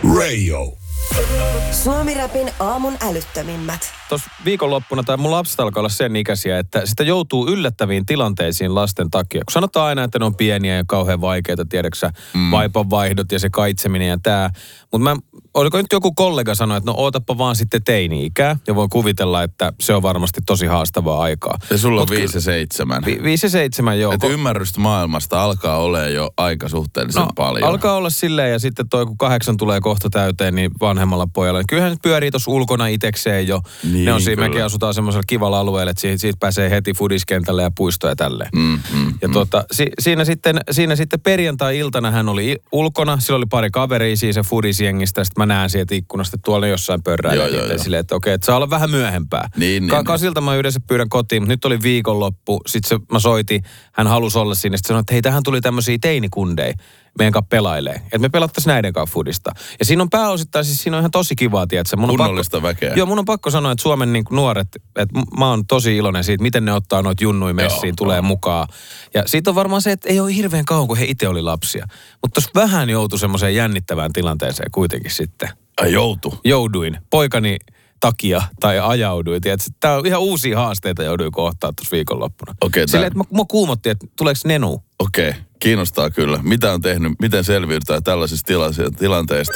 Radio. Suomi-rapin aamun älyttömimmät. Tuossa viikonloppuna tai mun lapset alkaa olla sen ikäisiä, että sitä joutuu yllättäviin tilanteisiin lasten takia. Kun sanotaan aina, että ne on pieniä ja kauhean vaikeita, tiedäksä, vaipanvaihdot ja se kaitseminen ja tää. Mutta oliko nyt joku kollega sanoi, että no ootappa vaan sitten teini-ikää. Ja voin kuvitella, että se on varmasti tosi haastavaa aikaa. Ja sulla on 5 ja 7. 5 ja 7, joo. Että ymmärrystä maailmasta alkaa olemaan jo aika suhteellisen paljon. Alkaa olla silleen ja sitten toi kun 8 tulee kohta täyteen, niin vanhemmalla pojalla. Kyllähän se pyörii tuossa ulkona itekseen jo. Niin, ne on siinä, mekin asutaan semmoisella kivalla alueella, että siitä pääsee heti fudiskentälle ja puistoon ja tälleen. Ja siinä sitten perjantai-iltana hän oli ulkona, sillä oli pari kaveria siinä se fudisjengistä, sitten mä näen sieltä ikkunasta tuolla jossain pörräillä. Silleen, että okei, että saa olla vähän myöhempää. Kasilta mä yleensä pyydän kotiin, mutta nyt oli viikonloppu, sitten mä soitin, hän halusi olla siinä, sitten sanoi, että hei, tähän tuli tämmöisiä teinikundeja meidän kanssa pelailee. Että me pelattaisiin näiden kanssa fudista. Ja siinä on pääosittain, siis siinä on ihan tosi kivaa, tiedätkö? Kunnollista väkeä. Joo, mun on pakko sanoa, että Suomen niin nuoret, että mä oon tosi iloinen siitä, miten ne ottaa noita junnui messiin, tulee mukaan. Ja siitä on varmaan se, että ei ole hirveän kauan, kun he itse oli lapsia. Mutta tuossa vähän joutui semmoiseen jännittävään tilanteeseen kuitenkin sitten. Jouduin. Poikani takia tai ajauduin. Tiedätkö? Tää on ihan uusia haasteita jouduin kohtaan tuossa viikonloppuna. Silleen, että mä kuumotti, että tuleeko nenu? Okei, kiinnostaa kyllä. Mitä on tehnyt, miten selviydytään tällaisista tilanteista?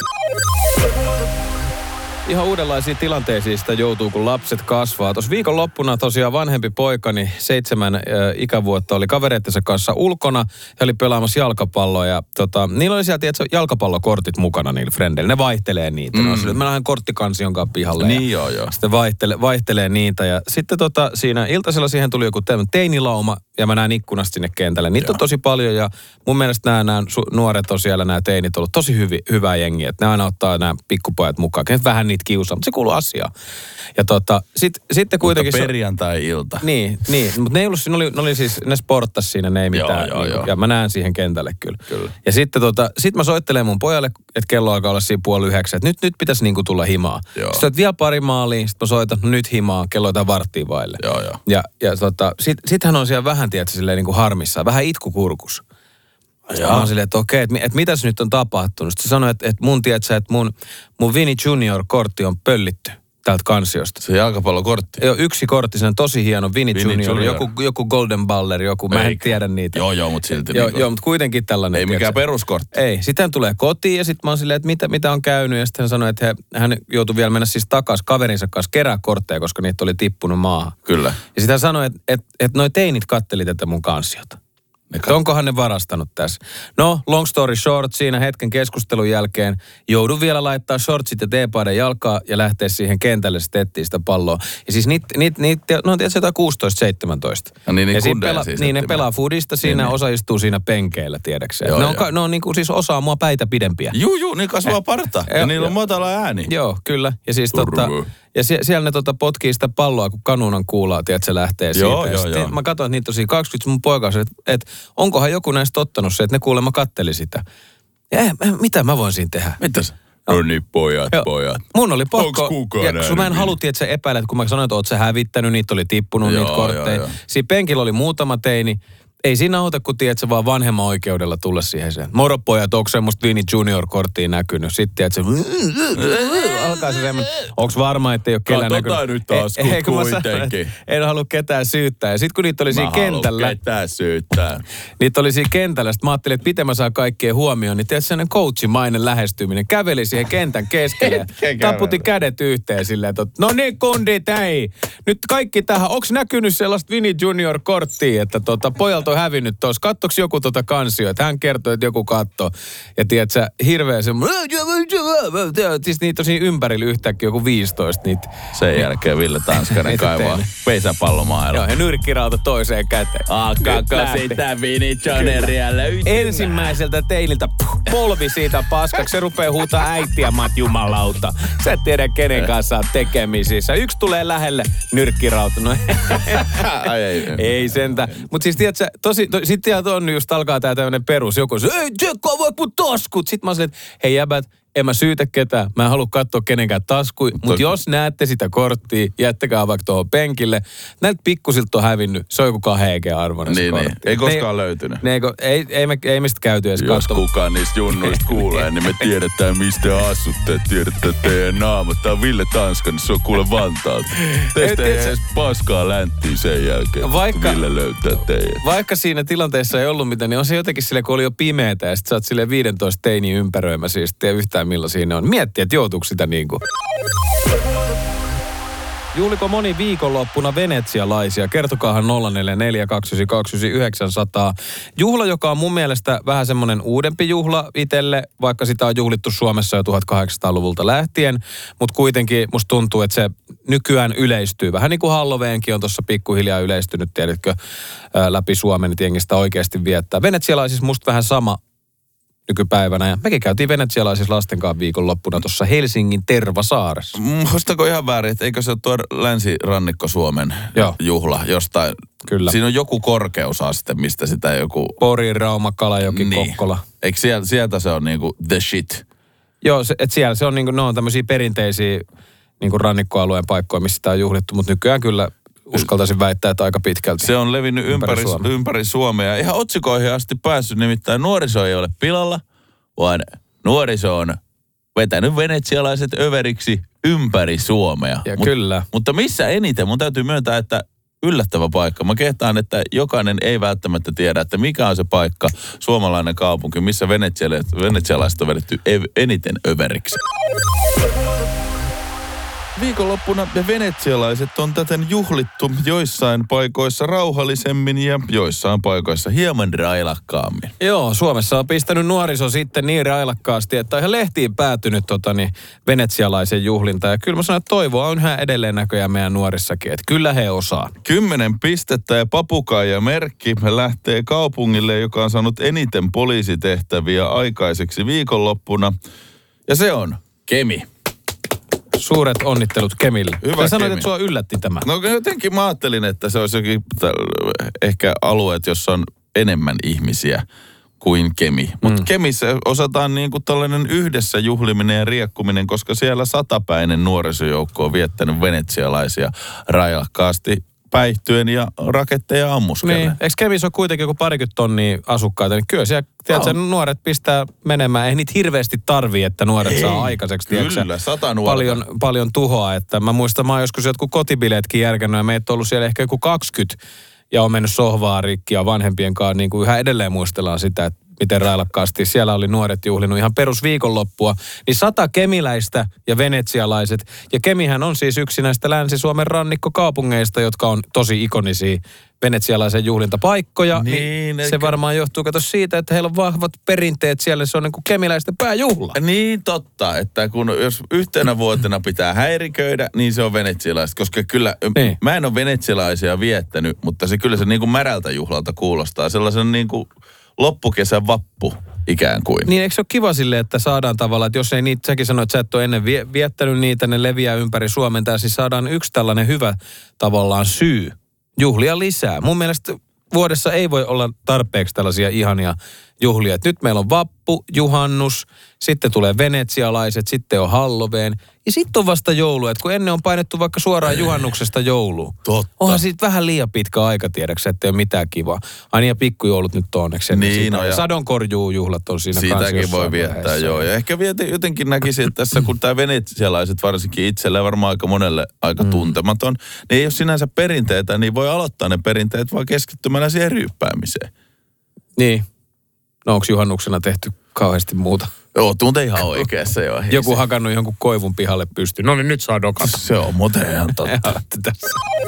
Ihan uudenlaisiin tilanteisiin sitä joutuu, kun lapset kasvaa. Tuossa viikonloppuna tosiaan vanhempi poikani, 7 ikävuotta, oli kavereittensa kanssa ulkona. He oli pelaamassa jalkapalloa ja niillä oli siellä, tiedätkö, jalkapallokortit mukana niillä frendeillä. Ne vaihtelee niitä. Ne on sille, että mä lähden korttikansion kanssa pihalle. Niin joo. Sitten vaihtelee niitä ja sitten siinä iltasella siihen tuli joku teinilauma ja mä näen ikkunasta sinne kentälle. Niitä on tosi paljon ja mun mielestä nämä nuoret on siellä, nämä teinit on ollut tosi hyvää jengiä. Että ne aina ottaa nämä pikkupojat mukaan. Vähän niitä kiusaa, mutta se kuuluu asiaan. Ja sitten kuitenkin... Mutta perjantai-ilta. Niin. Mutta ne ei ollut, ne sporttas siinä, ne ei mitään. Joo. Ja mä näen siihen kentälle kyllä. Ja sitten sit mä soittelen mun pojalle, että kello alkaa olla siinä 8:30, että nyt pitäisi niinku tulla himaa. Joo. Sitten vielä pari maalia, sitten mä soitan, no nyt himaa, kello jotain varttia vaille. Joo. Ja sit hän on siellä vähän, tiedätkö, silleen niinku harmissaan, vähän itkukurkus. Mä oon silleen, että okei, että mitäs nyt on tapahtunut. Sitten sanoi, että mun, tiedätkö, että mun Vinny Junior-kortti on pöllitty täältä kansiosta. Se jalkapallokortti? Joo, yksi kortti, se on tosi hieno. Vinny Junior. Joku Golden Baller, mä en tiedä niitä. Joo, mutta silti. Joo, mutta kuitenkin tällainen. Ei mikään peruskortti. Ei, sitten hän tulee kotiin ja sitten mä oon silleen, että mitä on käynyt. Ja sitten hän sanoi, että hän joutui vielä mennä siis takaisin kaverinsa kanssa kerää kortteja, koska niitä oli tippunut maahan. Kyllä. Ja sitten hän sanoi, että noi teinit katteli tätä mun kansiota. Onkohan ne varastanut tässä? No, long story short, siinä hetken keskustelun jälkeen joudun vielä laittaa shortsit ja teepaidan jalkaa ja lähteä siihen kentälle stettiin sitä palloa. Ja siis niitä no on tietysti jotain 16-17. No niin, ne pelaa foodista siinä, osa istuu siinä penkeillä, tiedäkseen. Ne on niinku siis osa mua päitä pidempiä. Juu, niin kasvaa parta. Ja niillä on matala ääni. Joo, kyllä. Ja siis ja siellä ne potkii sitä palloa, kun kanuunan kuulaa, tiedät, se lähtee siitä. Joo. Mä katsoin, että niitä tosiaan 20 mun poikaa, että onkohan joku näistä ottanut se, että ne kuulemma katteli sitä. Ja mitä mä voin siinä tehdä? Mitäs? No niin, pojat. Mun oli pakko. Ja mä en haluti, että sä epäilet, kun mä sanoin, että oot sä hävittänyt, niitä oli tippunut niitä kortteja. Joo. Siinä penkillä oli muutama teini. Ei siinä auta, kun tiedät sä vaan vanhemman oikeudella tulla siihen sen. Moro pojat, onko semmoista Vinny Junior-korttia näkynyt? Sitten tiedät sä, alkaa se semmoinen, onko varma, että ei ole kellään näkynyt? Katsotaan nyt taas, kun kuitenkin. En halua ketään syyttää. Ja sitten kun niitä oli siinä kentällä. Mä haluan ketään syyttää. Niitä oli siinä kentällä. Sitten mä ajattelin, että miten mä saan kaikkea huomioon. Niin tiedät sellainen coachimainen lähestyminen. Käveli siihen kentän keskelle. Taputti kädet yhteen silleen, että no niin kundit, ei. Nyt kaikki tähän. Onko näkynyt sellaista Vinny Junior-korttia, että pojalta on hävinnyt tuossa. Kattoks joku kansio, että hän kertoi, että joku kattoo. Ja tiedätkö, hirveä semmoinen, siis niitä on siinä ympärillä yhtäkkiä joku 15 niitä. Sen jälkeen Ville Tanskanen kaivaa pesäpallomailla. Joo, ja nyrkkirauta toiseen käteen. Alkaako sitä Vinny Junior löytymään? Ensimmäiseltä teiniltä polvi siitä paskaksi. Se rupeaa huutaa äitiä, mat jumalauta. Sä et tiedä, kenen kanssa on tekemisissä. Yksi tulee lähelle, nyrkkirauta. No, ei sentä. Mutta siis tiedätkö, sitten on just alkaa tää tämmönen perus. Joku se, ei tsekkaa voit mun taskut. Sitten mä sanoin, että hei jäbät, en mä syytä ketään. Mä en halua katsoa kenenkään taskui. Mutta jos näette sitä korttia, jättäkää vaikka tuohon penkille. Näiltä pikkusilta on hävinnyt. Se on joku 2 EG-arvoinen se kortti. Ei koskaan löytynyt. Ei me sitä käyty edes Jos kukaan niistä junnuista kuulee, niin me tiedetään mistä asutte. Tiedetään teidän naamat. Tää on Ville Tanska, niin se on kuule Vantaalta. Teistä ei edes paskaa länttiä sen jälkeen, Ville löytää teidät. Vaikka siinä tilanteessa ei ollut mitään, niin on se jotenkin silleen, kun oli jo pimeätä ja sit sä oot silleen 15 teini ympäröimä, siis tiedä yhtään millaisia ne on. Miettii, että joutuuko sitä niinku. Juhliko moni viikonloppuna venetsialaisia? Kertokaahan 04429900. Juhla, joka on mun mielestä vähän semmoinen uudempi juhla itselle, vaikka sitä on juhlittu Suomessa jo 1800-luvulta lähtien, mutta kuitenkin musta tuntuu, että se nykyään yleistyy. Vähän niin kuin Halloweenkin on tuossa pikkuhiljaa yleistynyt, tiedätkö, läpi Suomen, että jengistä oikeasti viettää. Venetsialaisissa musta vähän sama nykypäivänä. Ja mekin käytiin venetsialaisissa lasten kanssa viikonloppuna tuossa Helsingin Tervasaaressa. Muistako ihan väärin, että eikö se ole tuo länsirannikko Suomen juhla jostain? Kyllä. Siinä on joku korkeusaste, mistä sitä joku... Pori, Rauma, Kalajoki, Kokkola. Eikö sieltä se on niinku the shit? Joo, että siellä se on niinku, ne on tämmöisiä perinteisiä niinku rannikkoalueen paikkoja, missä sitä on juhlittu, mutta nykyään kyllä uskaltaisin väittää, että aika pitkälti. Se on levinnyt ympäri Suomea. Ihan otsikoihin asti päässyt, nimittäin nuoriso ei ole pilalla, vaan nuoriso on vetänyt venetsialaiset överiksi ympäri Suomea. Ja kyllä. Mutta missä eniten? Mun täytyy myöntää, että yllättävä paikka. Mä kehtaan, että jokainen ei välttämättä tiedä, että mikä on se paikka, suomalainen kaupunki, missä venetsialaiset on vedetty eniten överiksi. Viikonloppuna venetsialaiset on täten juhlittu joissain paikoissa rauhallisemmin ja joissain paikoissa hieman railakkaammin. Joo, Suomessa on pistänyt nuoriso sitten niin railakkaasti, että on ihan lehtiin päätynyt venetsialaisen juhlinta. Ja kyllä mä sanon, että toivoa on yhä edelleen näköjään meidän nuorissakin, että kyllä he osaa. 10 pistettä ja papukaija merkki lähtee kaupungille, joka on saanut eniten poliisitehtäviä aikaiseksi viikonloppuna. Ja se on Kemi. Suuret onnittelut Kemille. Hyvä Sä sanoit, Kemi. että sua yllätti tämä. No jotenkin mä ajattelin, että se olisi jokin ehkä alueet, jossa on enemmän ihmisiä kuin Kemi. Mutta Kemissä osataan niin kuin tällainen yhdessä juhliminen ja riekkuminen, koska siellä 100-päinen nuorisojoukko on viettänyt venetsialaisia railakkaasti päihtyen ja raketteja ammuskellen. Niin. Eikö Kemissä ole kuitenkin joku 20 tonnia asukkaita? Niin kyllä siellä, tiedätkö, nuoret pistää menemään. Ei niitä hirveästi tarvii, että nuoret saa aikaiseksi. Kyllä, 100 nuorta. Paljon tuhoa. Että mä muistan, mä oon joskus jotkut kotibileetkin järkännyt ja meitä on ollut siellä ehkä joku 20 ja on mennyt sohvaa rikki ja vanhempien kanssa niin kuin yhä edelleen muistellaan sitä, että miten railakkaasti siellä oli nuoret juhlinut ihan perusviikonloppua. Niin 100 kemiläistä ja venetsialaiset. Ja Kemihän on siis yksi näistä Länsi-Suomen rannikkokaupungeista, jotka on tosi ikonisia venetsialaisen juhlintapaikkoja. Niin se varmaan johtuu, kato siitä, että heillä on vahvat perinteet siellä. Se on niin kuin kemiläisten pääjuhla. Niin totta, että jos yhtenä vuotena pitää häiriköidä, niin se on venetsialaiset. Koska kyllä, mä en ole venetsialaisia viettänyt, mutta se kyllä se niin kuin märältä juhlalta kuulostaa. Sellaisen niin kuin loppukesän vappu ikään kuin. Niin eikö se ole kiva silleen, että saadaan tavallaan, että jos ei niitä, säkin sanoit, että sä et ole ennen viettänyt niitä, ne leviää ympäri Suomen, tai siis saadaan yksi tällainen hyvä tavallaan syy juhlia lisää. Mun mielestä vuodessa ei voi olla tarpeeksi tällaisia ihania juhlia. Nyt meillä on vappu, juhannus, sitten tulee venetsialaiset, sitten on Halloween ja sitten on vasta joulu. Et kun ennen on painettu vaikka suoraan juhannuksesta jouluun. Totta. Onhan siitä vähän liian pitkä aika tiedäksä, ettei ole mitään kivaa. Aina ja pikkujoulut nyt on onneksi. Niin, no ja sadonkorjuujuhlat on siinä kanssa. Siitäkin voi viettää, vaiheessa. Joo. Ja ehkä jotenkin näkisin, että tässä kun tämä venetsialaiset varsinkin itselleen varmaan aika monelle aika tuntematon, niin ei ole sinänsä perinteitä, niin voi aloittaa ne perinteet vaan keskittymällä siihen ryyppäämiseen. Niin. No onko juhannuksena tehty kauheasti muuta? Joo, tunte ihan oikeassa jo. Joku hakannut jonkun koivun pihalle pystyyn. No niin, nyt saa dokata. Se on muuten ihan totta. Tässä.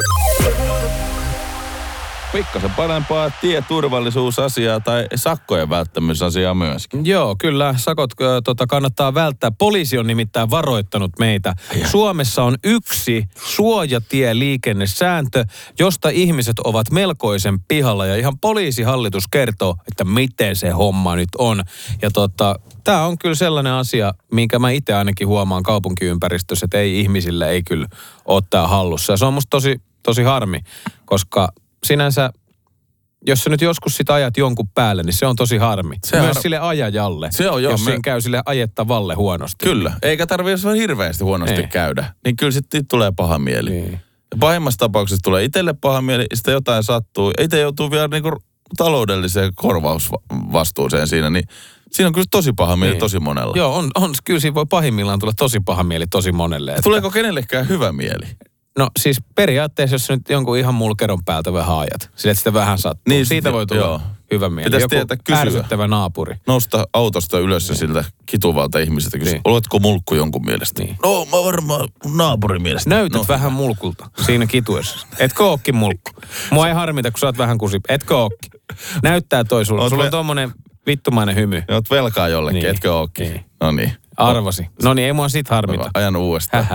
Pikkasen parempaa tieturvallisuusasiaa tai sakkojen välttämysasiaa myöskin. Joo, kyllä. Sakot kannattaa välttää. Poliisi on nimittäin varoittanut meitä. Suomessa on yksi suojatieliikennesääntö, josta ihmiset ovat melkoisen pihalla. Ja ihan poliisihallitus kertoo, että miten se homma nyt on. Ja tämä on kyllä sellainen asia, minkä mä itse ainakin huomaan kaupunkiympäristössä, että ihmisille ei kyllä ole tää hallussa. Ja se on musta tosi harmi, koska sinänsä jos sä nyt joskus sit ajat jonkun päälle, niin se on tosi harmi. Myös sille ajajalle, se on, jos siinä käy sille ajettavalle huonosti. Kyllä, eikä tarvitse hirveästi huonosti käydä. Niin kyllä sitten tulee paha mieli. Niin. Ja pahimmassa tapauksessa tulee itselle paha mieli, sitä jotain sattuu. Itse joutuu vielä niinku taloudelliseen korvausvastuuseen siinä, niin siinä on kyllä tosi paha mieli tosi monella. Joo, on. Kyllä siinä voi pahimmillaan tulla tosi paha mieli tosi monelle. Että... Tuleeko kenellekään hyvä mieli? No siis periaatteessa, jos nyt jonkun ihan mulkeron päältä vähän ajat, sillä että sitä vähän sattuu. Niin, siitä voi tulla hyvä mieli. Pitäisi tietää kysyä. Ärsyttävä naapuri. Nousta autosta ylös ja siltä kituvalta ihmiseltä kysyä, oletko mulkku jonkun mielestä? Niin. No, mä varmaan naapurin mielestä. Näytät vähän mulkulta siinä kituessa. Etkö ookin mulkku? Mua ei harmita, kun sä oot vähän kusip. Etkö ookin? Näyttää toi sulla. Sulla on tommonen vittumainen hymy. Oot velkaa jollekin, niin. Etkö ookin? Niin. No niin. Arvasi. No niin, ei mua sit harmita. Ajan uudestaan.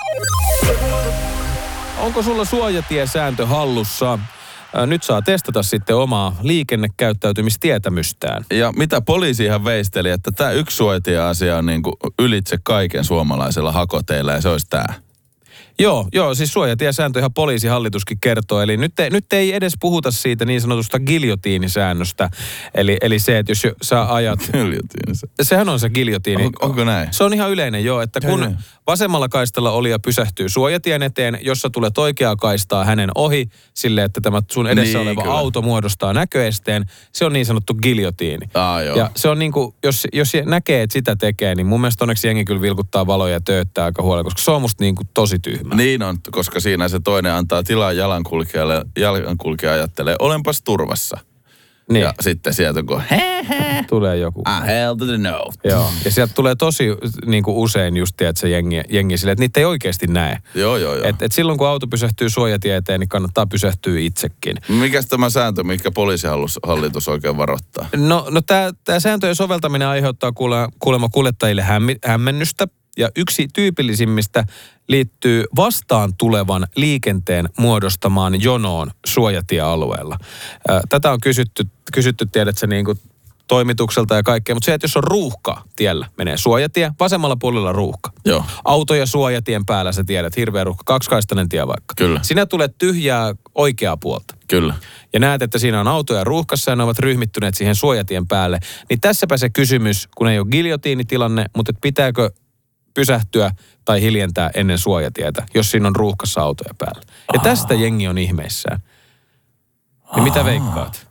Onko sulla suojatiesääntö hallussa? Nyt saa testata sitten omaa liikennekäyttäytymistietämystään. Ja mitä poliisi ihan veisteli, että tämä yksi suojatie-asia on niin kuin ylitse kaiken suomalaisella hakoteilla ja se olisi tämä. Joo, siis suojatiesääntö ihan poliisihallituskin kertoo. Eli nyt ei edes puhuta siitä niin sanotusta giljotiinisäännöstä. Eli se, että jos sä ajat... Sehän on se giljotiini. Onko näin? Se on ihan yleinen, että kun vasemmalla kaistalla olija pysähtyy suojatien eteen, jossa tulet oikeaa kaistaa hänen ohi, sille että tämä sun edessä oleva auto muodostaa näköesteen, se on niin sanottu giljotiini. Ja se on niin kuin, jos näkee, että sitä tekee, niin mun mielestä onneksi jengi kyllä vilkuttaa valoja ja tööttää aika huolella, koska se on musta niin kuin tosi tyhmä. Niin on, koska siinä se toinen antaa tilaa jalankulkijalle. Jalankulkija ajattelee, olenpas turvassa. Niin. Ja sitten sieltä kun tulee joku. Hell to the no. Joo. Ja sieltä tulee tosi niin kuin usein just tiedät se jengi silleen, että niitä ei oikeasti näe. Joo. Et silloin kun auto pysähtyy suojatieteen, niin kannattaa pysähtyä itsekin. Mikäs tämä sääntö, mikä poliisihallitus oikein varoittaa? No tämä sääntöjen soveltaminen aiheuttaa kuulemma kuljettajille hämmennystä. Ja yksi tyypillisimmistä liittyy vastaan tulevan liikenteen muodostamaan jonoon suojatiealueella. Tätä on kysytty tiedätkö, niin kuin toimitukselta ja kaikkea, mutta se, että jos on ruuhka tiellä, menee suojatie, vasemmalla puolella ruuhka. Joo. Auto ja suojatien päällä sä tiedät, hirveä ruuhka, kaksikaistainen tie vaikka. Kyllä. Sinä tulet tyhjää oikeaa puolta. Kyllä. Ja näet, että siinä on autoja ruuhkassa ja ne ovat ryhmittyneet siihen suojatien päälle. Niin tässäpä se kysymys, kun ei ole giljotiinitilanne, mutta pitääkö pysähtyä tai hiljentää ennen suojatietä, jos siinä on ruuhkassa autoja päällä. Ja tästä jengi on ihmeissään. Ja mitä veikkaat?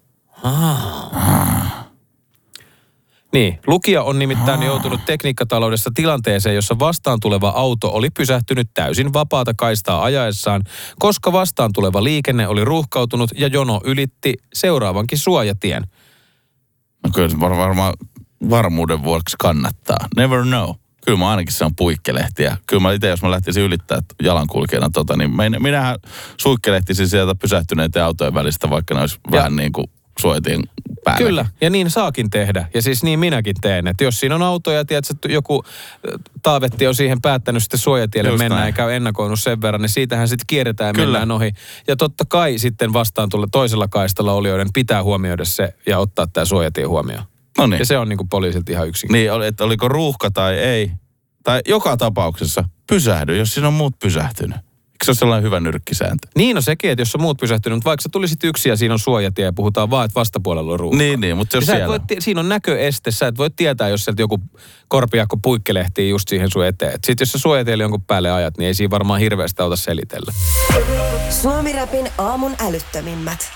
Niin, lukija on nimittäin joutunut tekniikkataloudessa tilanteeseen, jossa vastaan tuleva auto oli pysähtynyt täysin vapaata kaistaa ajaessaan, koska vastaan tuleva liikenne oli ruuhkautunut ja jono ylitti seuraavankin suojatien. No kyllä varmaan varmuuden vuoksi kannattaa. Never know. Kyllä mä ainakin sanon puikkelehtiä. Kyllä mä itse, jos mä lähtisin ylittää jalankulkijana niin minähän suikkelehtisin sieltä pysähtyneiden autojen välistä, vaikka ne olisi vähän niin kuin suojatien päällä. Kyllä, ja niin saakin tehdä. Ja siis niin minäkin teen, että jos siinä on auto ja tiedätkö, joku taavetti on siihen päättänyt sitten suojatielle just mennä eikä ole ennakoinut sen verran, niin siitähän sitten kierretään ja mennään ohi. Ja totta kai sitten vastaan tulla toisella kaistalla olijoiden pitää huomioida se ja ottaa tämä suojatie huomioon. No niin. Ja se on niin kuin poliisilta ihan yksin. Niin, että oliko ruuhka tai ei. Tai joka tapauksessa pysähdy, jos siinä on muut pysähtynyt. Eikö se ole sellainen hyvä nyrkkisääntö? Niin, no sekin, että jos on muut pysähtynyt, mutta vaikka sä tulisit yksin ja siinä on suojatie ja puhutaan vaan, että vastapuolella on ruuhka. Niin, mutta jos siellä... Siinä on näköeste, sä et voi tietää, jos sieltä joku korpiakko puikkelehtii just siihen sun eteen. Sitten jos sä suojatielle jonkun päälle ajat, niin ei siinä varmaan hirveästi auta selitellä. Suomi-räpin aamun älyttömimmät.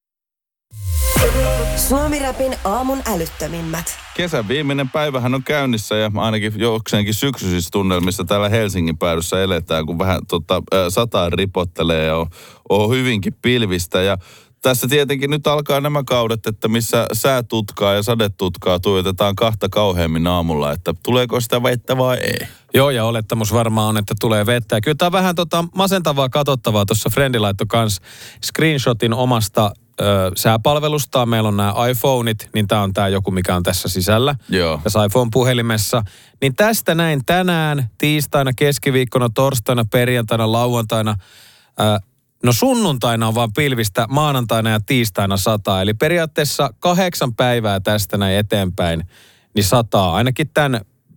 Suomi-räpin aamun älyttömimmät. Kesän viimeinen päivähän on käynnissä ja ainakin jokseenkin syksyisissä tunnelmissa täällä Helsingin päädyssä eletään, kun vähän sataa ripottelee ja on hyvinkin pilvistä. Ja tässä tietenkin nyt alkaa nämä kaudet, että missä säätutkaa ja sadetutkaa tuijotetaan kahta kauheammin aamulla, että tuleeko sitä vettä vai ei. Joo, ja olettamus varmaan on, että tulee vettä. Ja kyllä tämä vähän masentavaa katsottavaa. Tuossa Frendi laittoi kans screenshotin omasta sääpalvelustaan. Meillä on nämä iPhoneit, niin tämä on tämä joku, mikä on tässä sisällä. Joo. Tässä iPhone-puhelimessa. Niin tästä näin tänään, tiistaina, keskiviikkona, torstaina, perjantaina, lauantaina. No sunnuntaina on vaan pilvistä, maanantaina ja tiistaina sataa. Eli periaatteessa 8 päivää tästä näin eteenpäin, niin sataa. Ainakin tämän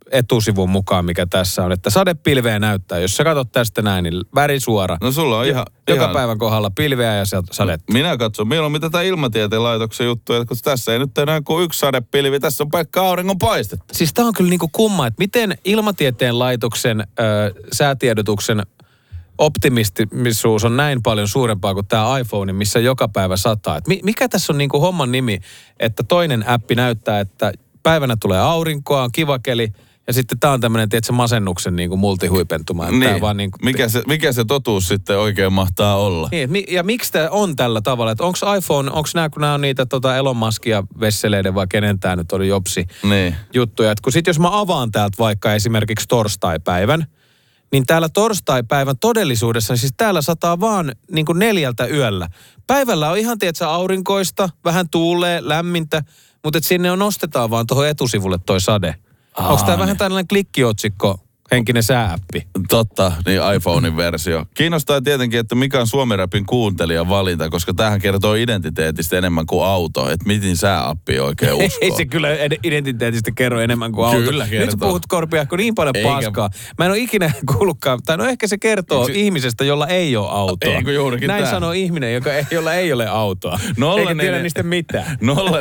etusivun mukaan, mikä tässä on, että sadepilveä näyttää. Jos sä katsot tästä näin, niin värisuora. No sulla on Joka päivän kohdalla pilveä ja sadetta. Minä katson mieluummin tätä ilmatieteen laitoksen juttuja, että kun tässä ei nyt enää kuin yksi sadepilvi, tässä on pelkkä auringon paistetta. Siis tää on kyllä niinku kumma, että miten ilmatieteen laitoksen säätiedotuksen optimistisuus on näin paljon suurempaa kuin tämä iPhone, missä joka päivä sataa. Et mikä tässä on niinku homman nimi, että toinen appi näyttää, että päivänä tulee aurinkoa, on kiva keli, ja sitten tämä on tämmöinen, tiedätkö, masennuksen niinku multihuipentuma. Niin, vaan niinku, mikä se totuus sitten oikein mahtaa olla? Niin, ja miksi tämä on tällä tavalla, että onko iPhone, onko nämä, kun nämä on niitä Elon Muskia vesseleiden, vai kenen tämä nyt oli jopsi juttuja. Että kun sitten jos mä avaan täältä vaikka esimerkiksi torstaipäivän, niin täällä torstaipäivän todellisuudessa, siis täällä sataa vaan niin kuin 4 yöllä. Päivällä on ihan, tiedätkö, aurinkoista, vähän tuulee, lämmintä, mutta sinne nostetaan vaan tuohon etusivulle toi sade. Onko tämä vähän tällainen klikkiotsikko, henkinen sääappi? Totta, niin iPhonein versio. Kiinnostaa tietenkin, että mikä on Suomi-rapin kuuntelijan valinta, koska tämähän kertoo identiteetistä enemmän kuin auto. Että miten sääappi oikein uskoo. Ei se kyllä identiteetistä kerro enemmän kuin auto. Kyllä kertoo. Nyt sä puhut, Korpiakko, niin paljon paskaa. Mä en ole ikinä kuullutkaan, tai no ehkä se kertoo ihmisestä, jolla ei ole autoa. Eikö juurikin näin tämä? sanoo ihminen, jolla ei ole autoa. Eikä tiedä niistä mitään.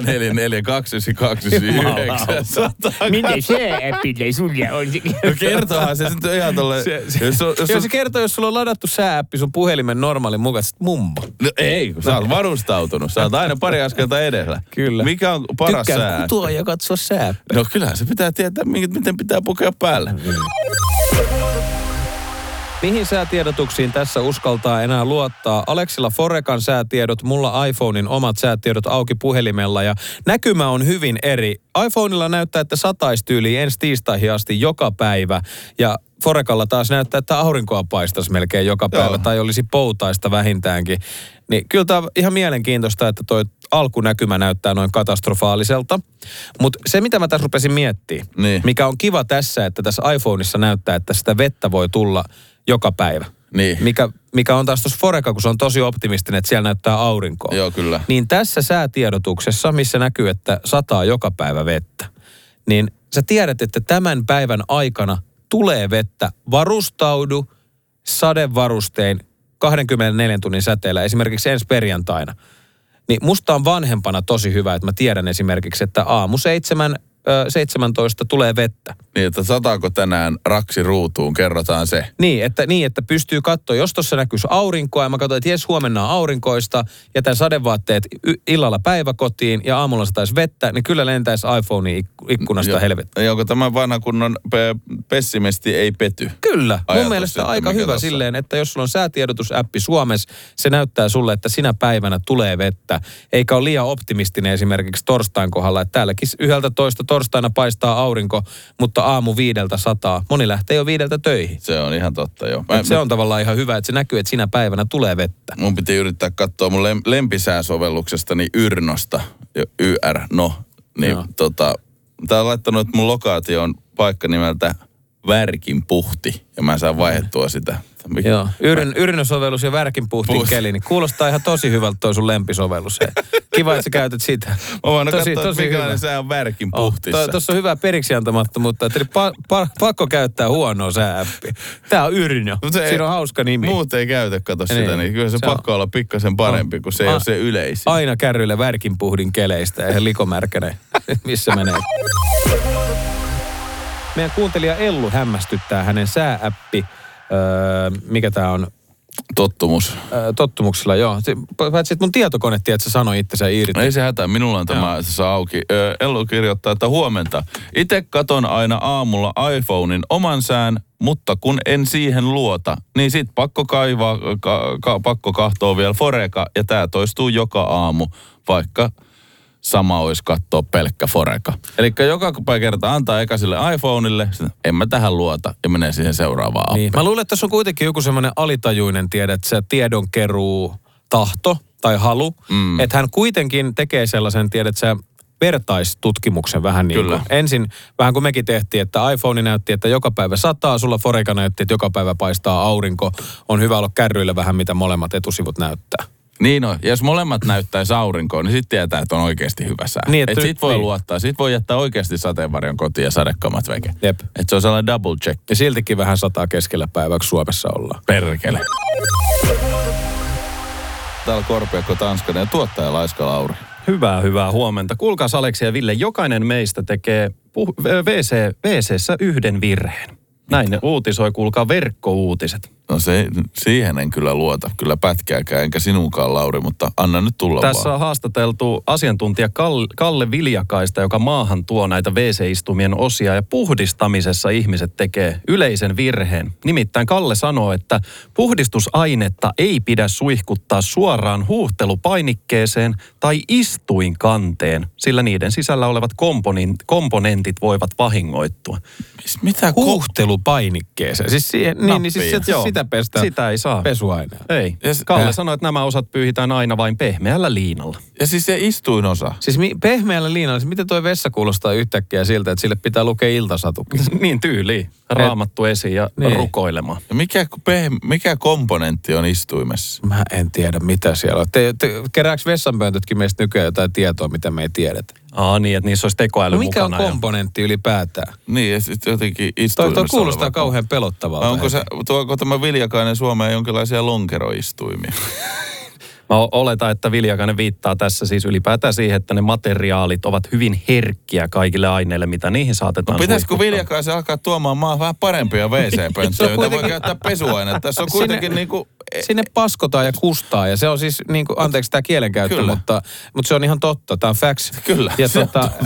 04429299. Miten se äppille sulle on? No kertoohan se sitten ihan tolle... Se kertoo, jos sulla on ladattu sääappi sun puhelimen normaalin mukaan, sit mummo. No ei, kun sä oot varustautunut. Sä oot aina pari askelta edellä. Kyllä. Mikä on paras sää? Tykkään kutoa ja katsoa sääappiä. No kyllähän se pitää tietää, miten pitää pukea päälle. Mihin säätiedotuksiin tässä uskaltaa enää luottaa? Alexilla Forecan säätiedot, mulla iPhonein omat säätiedot auki puhelimella ja näkymä on hyvin eri. iPhoneilla näyttää, että sataisi tyyliin ensi tiistaihin asti joka päivä ja Forecalla taas näyttää, että aurinkoa paistaisi melkein joka päivä tai olisi poutaista vähintäänkin. Niin kyllä tämä on ihan mielenkiintoista, että toi alkunäkymä näyttää noin katastrofaaliselta. Mutta se, mitä mä tässä rupesin miettimään, mikä on kiva tässä, että tässä iPhoneissa näyttää, että sitä vettä voi tulla joka päivä. Niin. Mikä on taas tuossa Foreca, kun se on tosi optimistinen, että siellä näyttää aurinkoa. Joo, kyllä. Niin tässä säätiedotuksessa, missä näkyy, että sataa joka päivä vettä, niin sä tiedät, että tämän päivän aikana tulee vettä. Varustaudu sadevarustein 24 tunnin säteellä, esimerkiksi ensi perjantaina. Niin musta on vanhempana tosi hyvä, että mä tiedän esimerkiksi, että aamu 17 tulee vettä. Niin, että sataako tänään raksi ruutuun, kerrotaan se. Niin, että pystyy katsoa, jos tuossa näkyisi aurinkoa ja mä katsoin, että jes, huomenna on aurinkoista, jätän sadevaatteet illalla päiväkotiin ja aamulla sataisi vettä, niin kyllä lentäisi iPhonein ikkunasta helvettiin. Ja onko tämä vanha kunnon pessimisti ei pety? Kyllä, mun mielestä aika hyvä silleen, että jos sulla on säätiedotusäppi Suomessa, se näyttää sulle, että sinä päivänä tulee vettä, eikä ole liian optimistinen esimerkiksi torstain kohdalla, että täälläkin 11 torstaina paistaa aurinko, mutta aamu 5 sataa. Moni lähtee jo 5 töihin. Se on ihan totta, joo. Se on tavallaan ihan hyvä, että se näkyy, että sinä päivänä tulee vettä. Mun piti yrittää katsoa mun lempisääsovelluksestani Yrnosta, YR, no. Niin tää on laittanut, että mun lokaatio on paikka nimeltä Värkinpuhti, ja mä saan vaihdettua sitä. Joo, Yrnö-sovellus ja Värkinpuhtin keli, niin kuulostaa ihan tosi hyvältä toi sun lempisovellus. Kiva, että sä käytät sitä. Mä voin katsoa, että minkälainen sää on Värkinpuhtissa. Tuossa on hyvä periksiantamattomuutta, että pakko käyttää huonoa sääappi. Tää on Yrnö. Siinä on hauska nimi. Muut ei käytä, kato sitä, niin kyllä se pakko olla pikkasen parempi, kun se ei ole se yleisin. Aina kärryillä Värkinpuhdin keleistä, eihän likomärkäne, missä menee. Meidän kuuntelija Ellu hämmästyttää hänen sääappi. Mikä tää on? Tottumuksella, joo. Paitsi, että mun tietokone, että sanoi itsensä irti. Ei se hätää, minulla on tämä auki. Ellu kirjoittaa, että huomenta. Itse katon aina aamulla iPhonein oman sään, mutta kun en siihen luota, niin sit pakko kaivaa, pakko kahtoo vielä Foreca, ja tää toistuu joka aamu, vaikka sama olisi katsoa pelkkä Foreca. Eli joka kerta antaa eka sille iPhoneille, en mä tähän luota, ja menee siihen seuraavaan appiin. Niin. Mä luulen, että tässä on kuitenkin joku semmoinen alitajuinen tiedonkeruu tahto tai halu, että hän kuitenkin tekee sellaisen, vertaistutkimuksen vähän niin kuin. Ensin vähän kuin mekin tehtiin, että iPhone näytti, että joka päivä sataa, sulla Foreca näytti, että joka päivä paistaa aurinko. On hyvä olla kärryillä vähän, mitä molemmat etusivut näyttää. Niin on. Ja jos molemmat näyttäisi aurinkoon, niin sitten tietää, että on oikeasti hyvä sää. Niin, että sit voi luottaa. Sit voi jättää oikeasti sateenvarjon kotiin ja sadekamat veke. Jep. Että se on sellainen double check. Ja siltikin vähän sataa keskellä päivää, kun Suomessa ollaan. Perkele. Täällä Korpiakko Tanskanen ja tuottaja Laiska Lauri. Hyvää huomenta. Kuulkaas Aleksi ja Ville, jokainen meistä tekee WC:ssä yhden virheen. Näin ne uutisoi, kuulkaa verkkouutiset. No siihen en kyllä luota, kyllä pätkääkään, enkä sinunkaan Lauri, mutta anna nyt tulla Tässä vaan. on haastateltu asiantuntija Kalle Viljakaista, joka maahan tuo näitä WC-istumien osia ja puhdistamisessa ihmiset tekee yleisen virheen. Nimittäin Kalle sanoo, että puhdistusainetta ei pidä suihkuttaa suoraan huuhtelupainikkeeseen tai istuinkanteen, sillä niiden sisällä olevat komponentit voivat vahingoittua. Mitä Huuhtelupainikkeeseen. Siis siihen, niin siis sitä pestää Sitä ei saa. pesuaineella. Ei. Kalle sanoi, että nämä osat pyyhitään aina vain pehmeällä liinalla. Ja siis se istuinosa. Siis pehmeällä liinalla, siis miten toi vessa kuulostaa yhtäkkiä siltä, että sille pitää lukea iltasatukin? Niin tyyliin. Raamattu esiin ja rukoilemaan. Ja mikä komponentti on istuimessa? Mä en tiedä, mitä siellä on. Kerääks vessanpöntötkin meistä nykyään jotain tietoa, mitä me ei tiedetä? Niin, että niissä olisi tekoäly mikä mukana. on komponentti ylipäätään? Niin, ja sitten jotenkin istuimessa. Toi kuulostaa kauhean pelottavalta. Tuoko tämä Viljakainen Suomeen jonkinlaisia lonkeroistuimia? Mä oletan, että Viljakainen viittaa tässä siis ylipäätään siihen, että ne materiaalit ovat hyvin herkkiä kaikille aineille, mitä niihin saatetaan pitäisikö Viljakaisen alkaa tuomaan vähän parempia WC-pönttöjä, mitä voi käyttää pesuaineita? Tässä on kuitenkin niinku... Sinne paskotaan ja kustaa, ja se on siis, niinku, anteeksi tämä kielenkäyttö, mutta se on ihan totta, tämä on facts. Kyllä. Ja,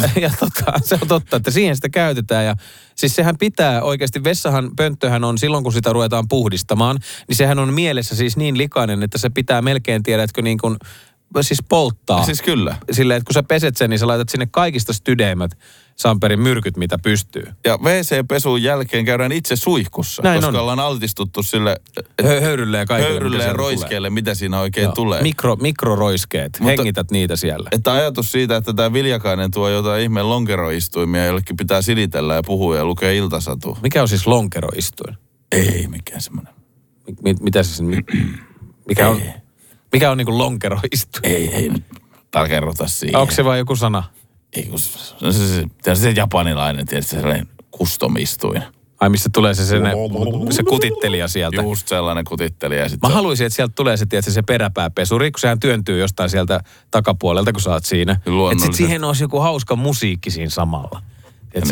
se on totta, että siihen sitä käytetään, ja siis sehän pitää oikeasti, pönttöhän on silloin, kun sitä ruvetaan puhdistamaan, niin sehän on mielessä siis niin likainen, että se pitää melkein, tiedätkö, niin kuin, siis polttaa. Siis kyllä. Silleen, että kun sä peset sen, niin sä laitat sinne kaikista stydeimmät Samperin myrkyt, mitä pystyy. Ja WC-pesun jälkeen käydään itse suihkussa, näin koska on. ollaan altistuttu sille höyrylle ja kaikille. Höyrylle ja roiskeelle, mitä siinä oikein tulee. Mikroroiskeet, hengität niitä siellä. Että ajatus siitä, että tämä Viljakainen tuo jotain ihmeen lonkeroistuimia, jollekin pitää silitellä ja puhua ja lukea iltasatua. Mikä on siis lonkeroistuin? Ei mikään semmoinen. Mitä se mikä on niinku lonkeroistuin? Ei nyt tarkerrota siihen. Onko se vain joku sana? Ei, kun se japanilainen, tietysti sellainen kustomistuin. Ai mistä tulee se kutittelija sieltä? Just sellainen kutittelija. Mä haluaisin, että sieltä tulee se peräpääpesuri, kun sehän työntyy jostain sieltä takapuolelta, kun sä oot siinä. Että sit siihen olisi joku hauska musiikki siinä samalla. Että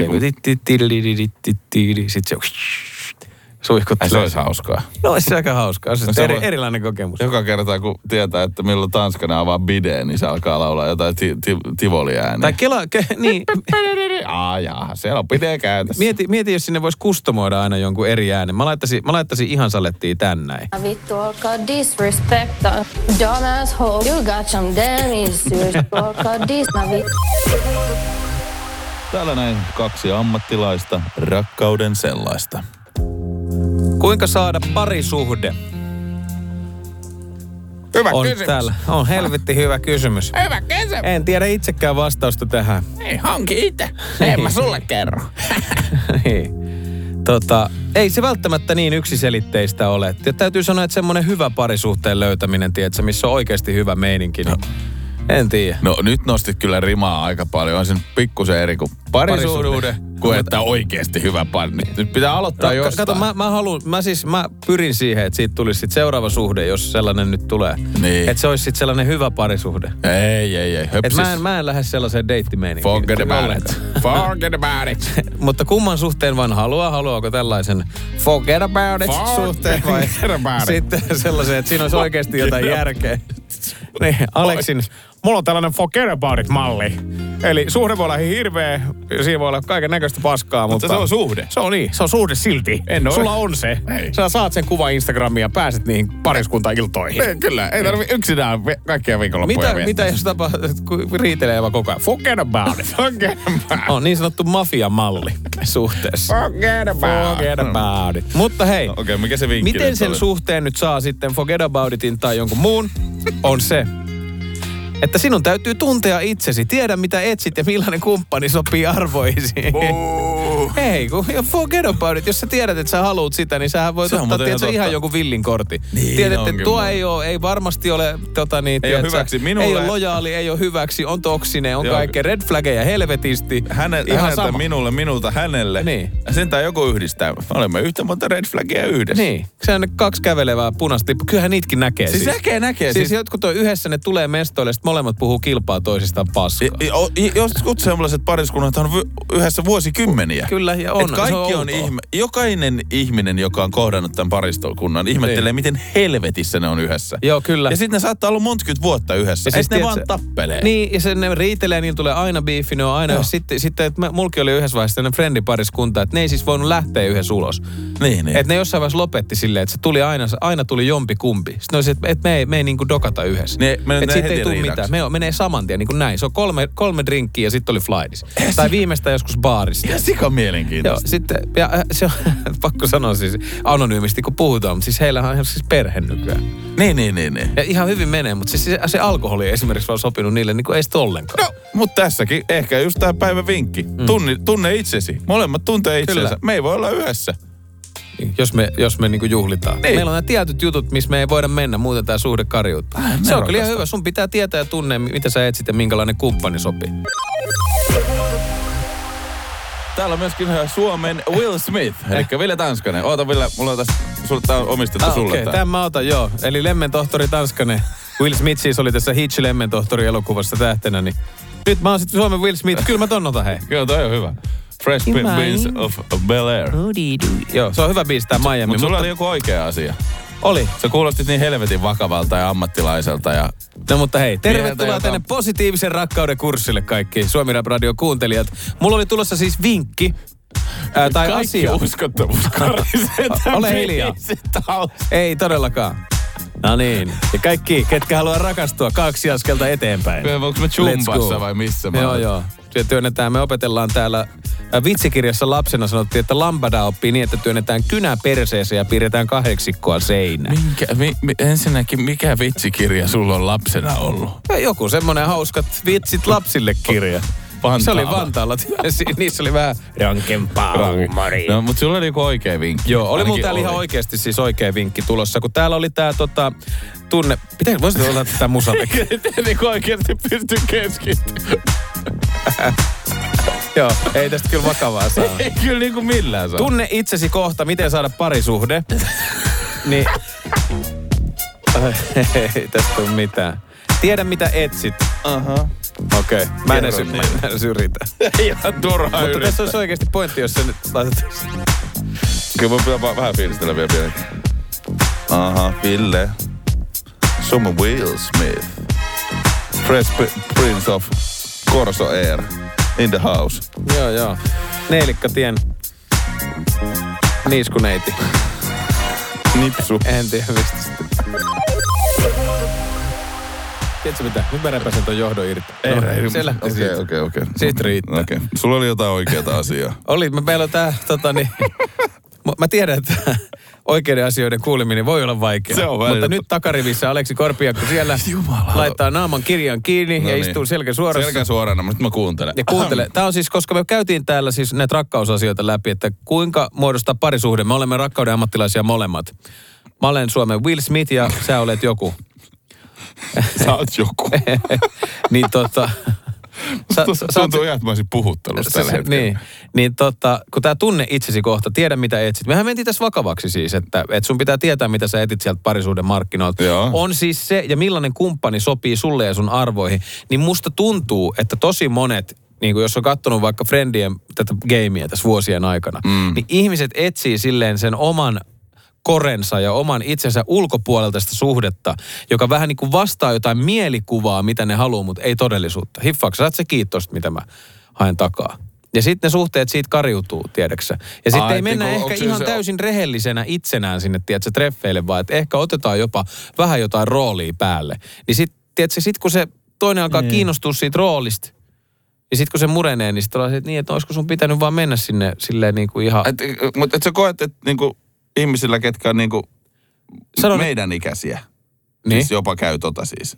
sit se suihkuttelee. Se olisi hauskaa. No olisi aika hauskaa. Se on erilainen kokemus. Joka kerta, kun tietää, että milloin Tanskanen avaa bideen, niin se alkaa laulaa jotain tivoli-ääniä. Tai niin. Siellä on bidee käytössä. Mieti, jos sinne voisi kustomoida aina jonkun eri äänen. Mä laittaisin ihan salettiin tän näin. Vittu, olkaa disrespecta. Dumbass hoe, you got some damn issues. Olkaa Täällä näin 2 ammattilaista, rakkauden sellaista. Kuinka saada parisuhde? Hyvä on kysymys. Täällä. On helvetti hyvä kysymys. Hyvä kysymys. En tiedä itsekään vastausta tähän. Ei, hanki itse. En mä sulle kerro. Niin. Ei se välttämättä niin yksiselitteistä ole. Ja täytyy sanoa, että semmoinen hyvä parisuhteen löytäminen, tiedätkö, missä on oikeasti hyvä meininki, niin en tiedä. No nyt nostit kyllä rimaa aika paljon. On sen pikkusen eri kuin parisuhde, kuin että oikeasti hyvä pari. Nyt pitää aloittaa jostain. Kato, mä pyrin siihen, että siitä tulisi sit seuraava suhde, jos sellainen nyt tulee. Niin. Että se olisi sitten sellainen hyvä parisuhde. Ei. Että mä en lähde sellaiseen deittimeininkiin. Forget about it. Forget about it. Mutta kumman suhteen vaan haluaako tällaisen forget about it suhteen vai sitten sellaisen, että siinä olisi oikeasti jotain järkeä. Niin, Aleksin, Mulla on tällainen forget about it -malli. Eli suhde voi olla hirveä, siinä voi olla kaiken näköistä paskaa, mutta se on suhde. Se on niin, se on suhde silti. Sulla on se. Ei. Sä saat sen kuvan Instagramiin ja pääset niihin pariskuntailtoihin. Kyllä, ei tarvitse yksinään kaikkia viikonloppuja mitä jos riitelee vaan koko ajan? Forget about it. Forget about it. On niin sanottu mafia-malli suhteessa. Forget about it. Mutta hei, Okei, mikä se vinkki miten nyt sen oli? suhteen nyt saa sitten forget about itin tai jonkun muun, on se, että sinun täytyy tuntea itsesi, tiedä mitä etsit ja millainen kumppani sopii arvoisiin. Ei, kun forget about it. Jos sä tiedät, että sä haluut sitä, niin sähän voit ottaa ihan jonkun villin kortin. Niin, tiedät, että tuo ei varmasti ole, ei ole hyväksi minulle. Ei ole lojaali, ei ole hyväksi, on toksinen, on kaikkea red flaggeja helvetisti. Häneltä minulle, minulta hänelle. Niin. Ja sentään joku yhdistää. Olemme yhtä monta red flaggeja yhdessä. Niin. Se on ne 2 kävelevää punaista lippu. Kyllähän niitäkin näkee. Siis näkee. Siis jotkut on yhdessä, ne tulee mestoille, sitten molemmat puhuu kilpaa toisistaan paskaa. Joskus sellaiset pariskunnat on yhdessä vuosikymmeniä. Kyllä, ja on. Et kaikki on jokainen ihminen, joka on kohdannut tämän pariskunnan, ihmettelee, miten helvetissä ne on yhdessä. Joo, kyllä. Ja sitten ne saattaa olla montakymmentä vuotta yhdessä. Ja sitten ne vaan tappelee. Niin, ja ne riitelee, niillä tulee aina biifi, ne on aina. Sitten että mulki oli yhdessä vaiheessa sellainen friendipariskunta, että ne ei siis voinut lähteä yhdessä ulos. Niin. Että ne jossain vaiheessa lopetti silleen, että se tuli aina tuli jompi kumpi. Sitten ne oli, että me ei niinku dokata yhdessä. Että siitä ei tule mitään. Menee saman tien niin kuin näin. Se on kolme drinkkiä ja sitten oli flightis. Tai viimeistään joskus baarissa. Ja sika mielenkiintoista. Joo, sitten, ja se on pakko sanoa siis anonyymisti, kun puhutaan, mutta siis heillähän on ihan siis perhe nykyään. Niin. Ja ihan hyvin menee, mutta siis se alkoholi esimerkiksi on sopinut niille niin kuin ei sitä ollenkaan. No, mutta tässäkin ehkä just tää päivän vinkki. Tunne itsesi. Molemmat tuntee itsensä. Kyllä. Me ei voi olla yhdessä. Jos me niinku juhlitaan. Niin. Meillä on nämä tietyt jutut, missä me ei voida mennä, muuten tämä suhde kariuttaa. Se on kyllä ihan hyvä. Sun pitää tietää ja tunne, mitä sä etsit ja minkälainen kumppani sopii. Täällä on myöskin Suomen Will Smith, eli Ville Tanskanen. Oota Ville, mulla on tässä, tää on omistettu sulle. Okei, tämän mä otan, joo. Eli Lemmentohtori Tanskanen. Will Smith siis oli tässä Hitch Lemmentohtori elokuvassa tähtenä, niin nyt mä oon sitten Suomen Will Smith. Kyllä mä ton otan, hei. Kyllä, toi on hyvä. Fresh Prince of Bel-Air. Joo, se on hyvä biisi tää Miami. Mutta sulla oli joku oikea asia. Oli. Sä kuulostit niin helvetin vakavalta ja ammattilaiselta ja... No mutta hei, tervetuloa tänne positiivisen rakkauden kurssille kaikki Suomi Rap Radio -kuuntelijat. Mulla oli tulossa siis vinkki. Tai kaikki asia. uskottavuus karisee. Ole hiljaa. Ei todellakaan. No niin. Ja kaikki, ketkä haluaa rakastua 2 askelta eteenpäin. Onko me Chumbassa vai missä? Joo. Työnnetään, me opetellaan täällä. Vitsikirjassa lapsena sanottiin, että lambada oppii niin, että työnnetään kynä perseeseen ja piirretään 8 seinään. Ensinnäkin, mikä vitsikirja sulla on lapsena ollut? Joku semmoinen hauskat vitsit lapsille kirja. Vantaalla. Se oli Vantaalla. Niissä oli vähän rankempaa huumoria. No, mutta sulla oli joku oikea vinkki. Joo, oli mulla täällä ihan oikeasti siis oikea vinkki tulossa. Kun täällä oli tää tunne... Voisitko olla tätä musalle? Niin kuin oikeasti pysty keskittymään. Joo, ei tästä kyllä vakavaa saa. Ei kyllä niin kuin millään saa. Tunne itsesi kohta, miten saada parisuhde. Niin... Ei tästä ole mitään. Tiedä mitä etsit. Aha. Okei. Mä en edes yritä. Ihan turhaa mutta tässä olisi oikeasti pointti, jos se nyt laitettaisiin. Kyllä mun pitää vähän fiilistellä vielä pieni. Aha, Ville. Suomen Will Smith. Fresh Prince of Corso Air. In the house. Joo. Neilikkatien niiskuneiti. Nipsu. En tiedä mistä sitten. Tiedätkö mitä? Nyt mä repäsen ton johdon irti. Se lähti siitä. Okei. Siitä riittää. Okei. Sulla oli jotain oikeata asiaa. Oli. Meillä on tää, mä tiedän, että oikeiden asioiden kuuleminen voi olla vaikeaa. Se on välillä. Mutta nyt takarivissä Aleksi Korpiakko siellä laittaa naaman kirjan kiinni ja istuu selkä suorassa. Selkä suorana, mutta mä kuuntelen. Ja kuuntele. Tää on siis, koska me käytiin täällä siis näitä rakkausasioita läpi, että kuinka muodostaa parisuhde. Me olemme rakkauden ammattilaisia molemmat. Mä olen Suomen Will Smith ja sä olet joku. Sä oot joku. Niin tuntuu ihan, että mä olisin puhuttelussa tällä hetkellä. Niin kun tää tunne itsesi kohta, tiedä mitä etsit. Mehän mentiin tässä vakavaksi siis, että sun pitää tietää, mitä sä etit sieltä parisuuden markkinoilta. Joo. On siis se, ja millainen kumppani sopii sulle ja sun arvoihin. Niin musta tuntuu, että tosi monet, niin kuin jos on katsonut vaikka Friendien tätä gameia tässä vuosien aikana, niin ihmiset etsii silleen sen oman korensa ja oman itsensä ulkopuolelta sitä suhdetta, joka vähän niin kuin vastaa jotain mielikuvaa, mitä ne haluaa, mutta ei todellisuutta. Hiffaaks, saat se kiitosta, mitä mä haen takaa. Ja sitten ne suhteet siitä kariutuu, tiedäksä. Ja sitten ei mennä ehkä ihan täysin rehellisenä itsenään sinne, tiedätkö, treffeille, vaan että ehkä otetaan jopa vähän jotain roolia päälle. Niin sitten, tiedätkö, kun se toinen alkaa kiinnostua siitä roolista, ja sitten kun se murenee, niin sitten ollaan niin, että olisiko sun pitänyt vaan mennä sinne silleen niin kuin ihan... Mutta et sä koet, että niin kuin ihmisillä, ketkä on niin kuin meidän ikäisiä, niin? Siis jopa käy siis.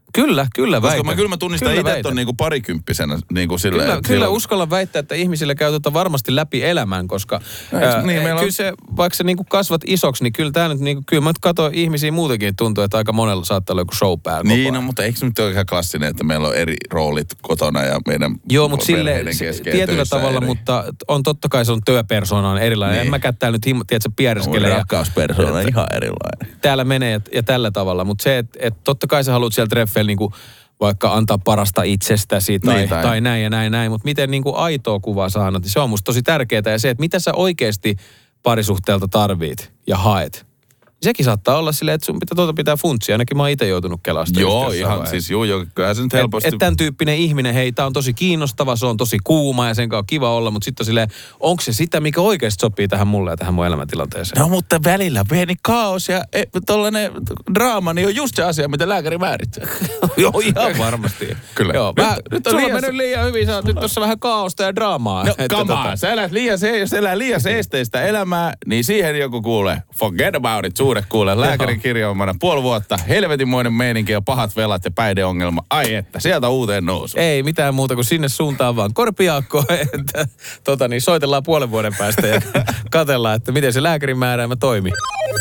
Kyllä väitän. Koska mä tunnistan itse ton niinku parikymppisenä niinku silleen. Kyllä uskallan väittää, että ihmisille käy varmasti läpi elämän, koska kyllä se, vaikka sä niinku kasvat isoksi, niin kyllä tää nyt niinku, kyllä mä katson ihmisiä muutenkin, tuntuu, että aika monella saattaa olla joku show päällä. Niin, no, mutta eikö se nyt ole ihan klassinen, että meillä on eri roolit kotona ja meidän mutta sille tietyllä tavalla, eri. Mutta on totta kai se on työpersona on erilainen. Niin. En mäkään täällä nyt tiedätkö, piereskelee. Rakkauspersona ihan erilainen. Täällä menee ja tällä tavalla, mutta se, että totta kai sä haluat siellä treffeillä niinku vaikka antaa parasta itsestäsi tai näin ja näin, mutta miten niinku aitoa kuvaa saa, niin se on musta tosi tärkeää. Ja se, että mitä sä oikeasti parisuhteelta tarvit ja haet. Sekin saattaa olla silleen, että sun pitää funtsia. Ainakin mä oon itse joutunut kelasta. Joo, ihan siis joo, kyllähän se nyt helposti. Että tämän tyyppinen ihminen, hei, tää on tosi kiinnostava, se on tosi kuuma ja sen kanssa on kiva olla, mutta sitten on silleen, onko se sitä, mikä oikeasti sopii tähän mulle ja tähän mun elämäntilanteeseen? No, mutta välillä pieni kaos ja tollainen draama, niin on just se asia, mitä lääkäri määrittää. Joo, ihan varmasti. Kyllä. Joo, nyt on mennyt liian hyvin, sä oot nyt tossa vähän kaaosta ja draamaa. No, come on, sä elät jos elää liian seesteistä elämää, niin siihen joku kuulee, forget about it, kuule, lääkärin kirjoimana 5 vuotta, helvetinmoinen meininki ja pahat velat ja päihdeongelma. Ai että, sieltä uuteen nousu. Ei mitään muuta kuin sinne suuntaan vaan korpiaakkoon, että soitellaan 5 vuoden päästä ja katsellaan, että miten se lääkärin määräämä toimii.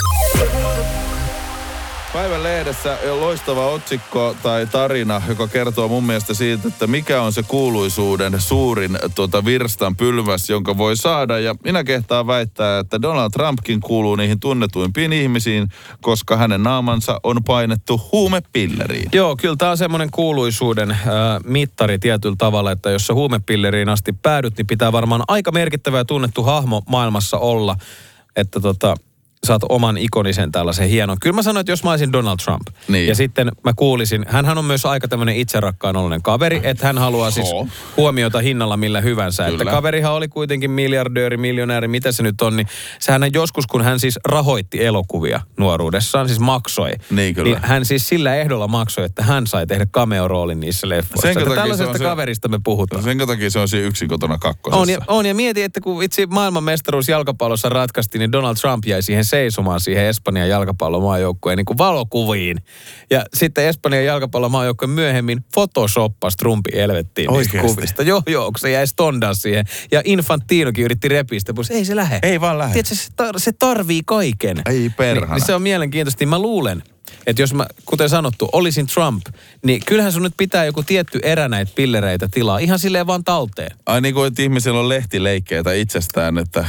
Päivän lehdessä on loistava otsikko tai tarina, joka kertoo mun mielestä siitä, että mikä on se kuuluisuuden suurin virstan pylväs, jonka voi saada. Ja minä kehtaan väittää, että Donald Trumpkin kuuluu niihin tunnetuimpiin ihmisiin, koska hänen naamansa on painettu huumepilleriin. Joo, kyllä tämä on semmoinen kuuluisuuden mittari tietyllä tavalla, että jos sä huumepilleriin asti päädyt, niin pitää varmaan aika merkittävä ja tunnettu hahmo maailmassa olla, että saat oman ikonisen tällaisen hienon. Kyllä mä sanoin, että jos mä olisin Donald Trump. Niin. Ja sitten mä kuulisin, hänhän on myös aika tämmöinen itserakkaan oloinen kaveri, että hän haluaa siis huomiota hinnalla millä hyvänsä. Kyllä. Että kaverihan oli kuitenkin miljardööri, miljonääri, mitä se nyt on, niin sehän joskus, kun hän siis rahoitti elokuvia nuoruudessaan, siis maksoi. Niin hän siis sillä ehdolla maksoi, että hän sai tehdä cameo-roolin niissä leffoissa. Tällaisesta kaverista me puhutaan. Sen takia se on siinä yksin kotona kakkosessa. On ja mieti, että kun itse maailmanmestaruus jalkapallossa ratkaistiin, niin Donald Trump jäi siihen seisomaan siihen Espanjan jalkapallomaajoukkueen niin kuin valokuviin. Ja sitten Espanjan jalkapallomaajoukkue myöhemmin photoshoppasi Trumpin elvettiin niistä kuvista. Joo, kun se jäi stondaa siihen. Ja Infantinokin yritti repistä pois. Ei se lähde. Ei vaan lähde. Tiedätkö, se tarvii kaiken. Ei perhana. Niin se on mielenkiintoista. Mä luulen, että jos mä, kuten sanottu, olisin Trump, niin kyllähän sun nyt pitää joku tietty erä näitä pillereitä tilaa. Ihan silleen vaan talteen. Ai niin kuin, että ihmisellä on lehtileikkeitä itsestään, että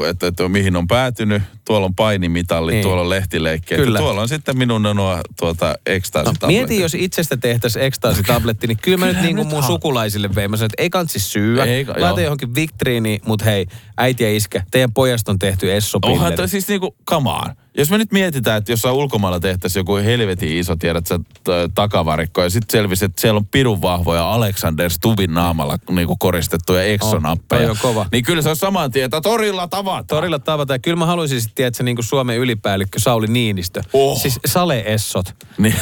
mihin on päätynyt. Tuolla on painimitalli, tuolla on lehtileikkeet. Tuolla on sitten minun nuo ekstaasitabletti. Mieti, jos itsestä tehtäisiin ekstaasitabletti, niin kyllä mä nyt niin kuin mun sukulaisille vein. Mä sanoin, että ei kansi syyä. Laita johonkin viktriiniin, mutta hei, äiti ja iskä, teidän pojasta on tehty essopilleri. Onhan toi siis niinku, come on. Jos me nyt mietitään, että jossain ulkomailla tehtäisiin joku helvetin iso, tiedät sä, takavarikko, ja sitten selvisi, että siellä on pirun vahvoja Alexander Stubbin naamalla niinku koristettuja eksonappeja. On kova. Niin kyllä se on saman tien, että torilla tavataan. Torilla tavataan. Kyllä mä haluaisin sitten, tiedät sä, niin kuin Suomen ylipäällikkö Sauli Niinistö. Siis sale-essot. Niin.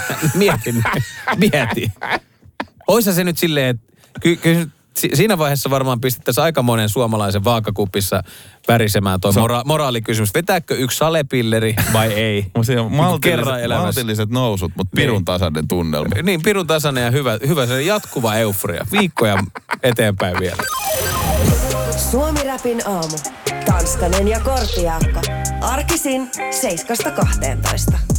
Mieti. Oissa se nyt silleen, että kyllä siinä vaiheessa varmaan pistettäisiin aika monen suomalaisen vaakakupissa värisemään tuo moraalikysymys. Vetääkö yksi salepilleri vai ei? Maltilliset nousut, mutta pirun tasainen tunnelma. Niin, pirun tasainen ja hyvä se jatkuva euforia. Viikkoja eteenpäin vielä. Suomi-räpin aamu. Tanskanen ja Korpiaakka. Arkisin 7-12.